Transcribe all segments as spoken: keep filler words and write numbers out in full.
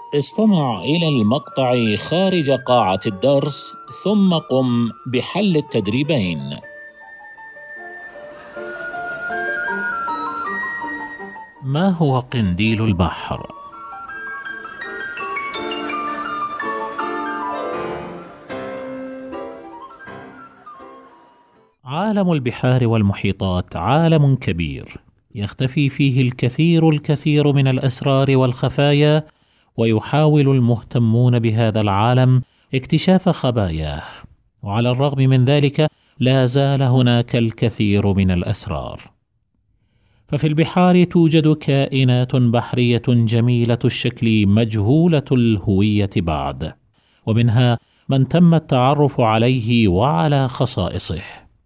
استمع إلى المقطع خارج قاعة الدرس ثم قم بحل التدريبين. ما هو قنديل البحر؟ عالم البحار والمحيطات عالم كبير يختفي فيه الكثير الكثير من الأسرار والخفايا، ويحاول المهتمون بهذا العالم اكتشاف خباياه، وعلى الرغم من ذلك لا زال هناك الكثير من الأسرار. ففي البحار توجد كائنات بحرية جميلة الشكل مجهولة الهوية بعد، ومنها من تم التعرف عليه وعلى خصائصه.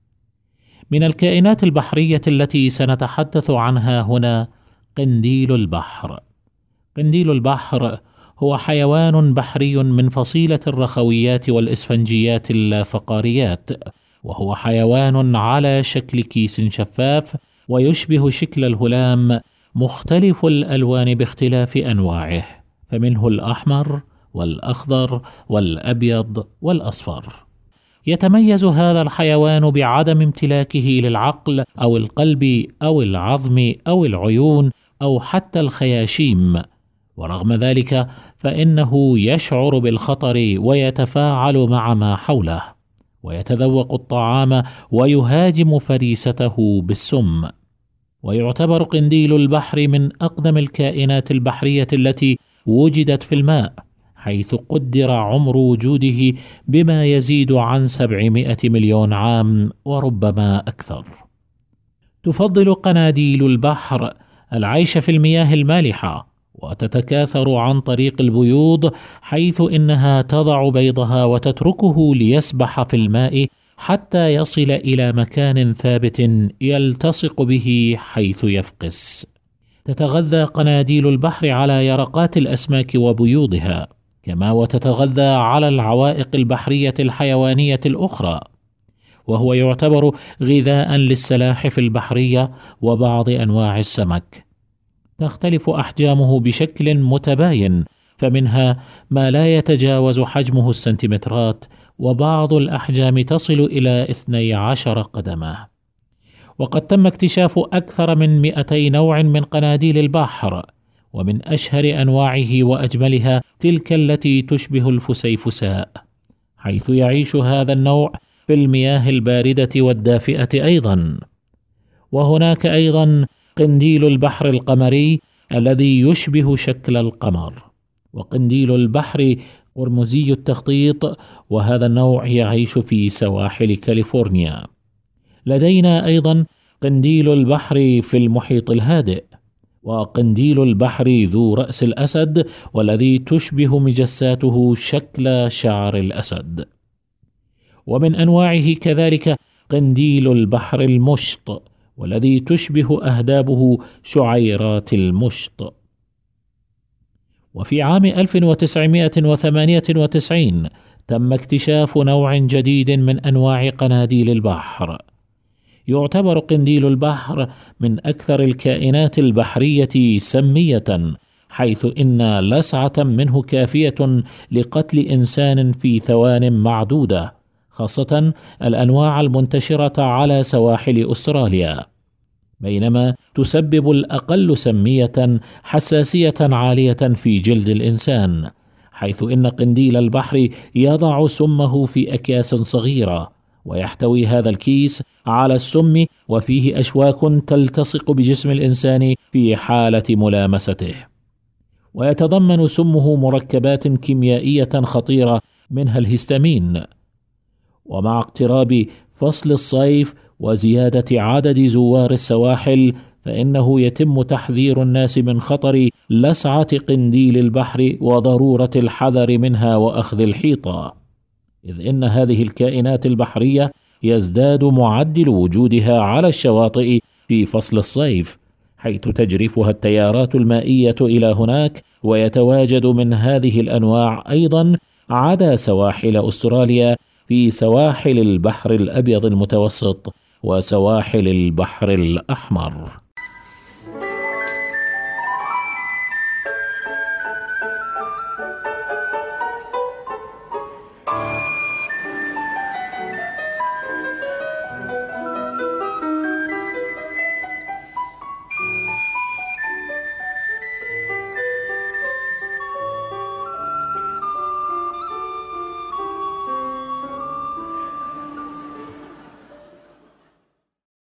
من الكائنات البحرية التي سنتحدث عنها هنا قنديل البحر. قنديل البحر هو حيوان بحري من فصيلة الرخويات والإسفنجيات اللافقاريات، وهو حيوان على شكل كيس شفاف ويشبه شكل الهلام، مختلف الألوان باختلاف أنواعه، فمنه الأحمر والأخضر والأبيض والأصفر. يتميز هذا الحيوان بعدم امتلاكه للعقل أو القلب أو العظم أو العيون أو حتى الخياشيم، ورغم ذلك فإنه يشعر بالخطر ويتفاعل مع ما حوله، ويتذوق الطعام ويهاجم فريسته بالسم. ويعتبر قنديل البحر من أقدم الكائنات البحرية التي وجدت في الماء، حيث قدر عمر وجوده بما يزيد عن سبعمائة مليون عام وربما أكثر. تفضل قناديل البحر العيش في المياه المالحة، وتتكاثر عن طريق البيوض، حيث إنها تضع بيضها وتتركه ليسبح في الماء حتى يصل إلى مكان ثابت يلتصق به حيث يفقس. تتغذى قناديل البحر على يرقات الأسماك وبيوضها، كما وتتغذى على العوائق البحرية الحيوانية الأخرى، وهو يعتبر غذاء للسلاحف البحرية وبعض أنواع السمك. تختلف أحجامه بشكل متباين، فمنها ما لا يتجاوز حجمه السنتيمترات، وبعض الأحجام تصل إلى اثني عشر قدمه. وقد تم اكتشاف أكثر من مئتي نوع من قناديل البحر، ومن أشهر أنواعه وأجملها تلك التي تشبه الفسيفساء، حيث يعيش هذا النوع في المياه الباردة والدافئة أيضا. وهناك أيضا قنديل البحر القمري الذي يشبه شكل القمر، وقنديل البحر قرمزي التخطيط، وهذا النوع يعيش في سواحل كاليفورنيا. لدينا أيضا قنديل البحر في المحيط الهادئ، وقنديل البحر ذو رأس الأسد والذي تشبه مجساته شكل شعر الأسد. ومن أنواعه كذلك قنديل البحر المشط، والذي تشبه أهدابه شعيرات المشط. وفي عام ألف وتسعمائة وثمانية وتسعين تم اكتشاف نوع جديد من أنواع قناديل البحر. يعتبر قنديل البحر من أكثر الكائنات البحرية سمية، حيث إن لسعة منه كافية لقتل إنسان في ثوان معدودة، خاصة الأنواع المنتشرة على سواحل أستراليا، بينما تسبب الأقل سمية حساسية عالية في جلد الإنسان، حيث إن قنديل البحر يضع سمه في أكياس صغيرة، ويحتوي هذا الكيس على السم، وفيه أشواك تلتصق بجسم الإنسان في حالة ملامسته. ويتضمن سمه مركبات كيميائية خطيرة منها الهستامين. ومع اقتراب فصل الصيف وزيادة عدد زوار السواحل، فإنه يتم تحذير الناس من خطر لسعة قنديل البحر وضرورة الحذر منها وأخذ الحيطة، إذ إن هذه الكائنات البحرية يزداد معدل وجودها على الشواطئ في فصل الصيف، حيث تجرفها التيارات المائية إلى هناك، ويتواجد من هذه الأنواع أيضا عدا سواحل أستراليا في سواحل البحر الأبيض المتوسط وسواحل البحر الأحمر.